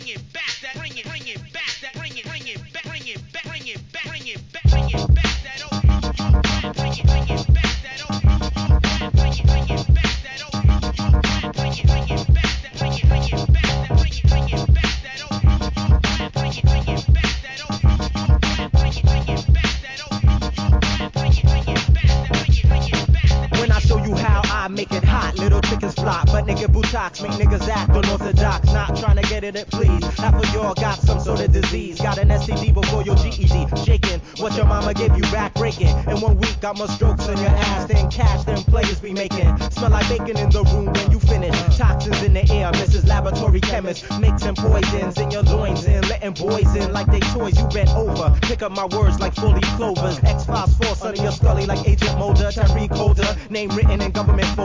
When I show you how I make it hot, little chickens flop, but nigga butox make niggas act unorthodox. Not trying to get it, please. Half of y'all got some sort of disease. Got an STD before your GED. Shaking what your mama gave you, back breaking. In 1 week, got more strokes on your ass than cash them players be making. Smell like bacon in the room when you finish. Toxins in the air, Mrs. Laboratory Chemist. Mixing poisons in your loins and letting boys in like they toys. You bent over. Pick up my words like 40 clovers. X-Files force under your scully like Agent Mulder. Tariq Holder. Name written in government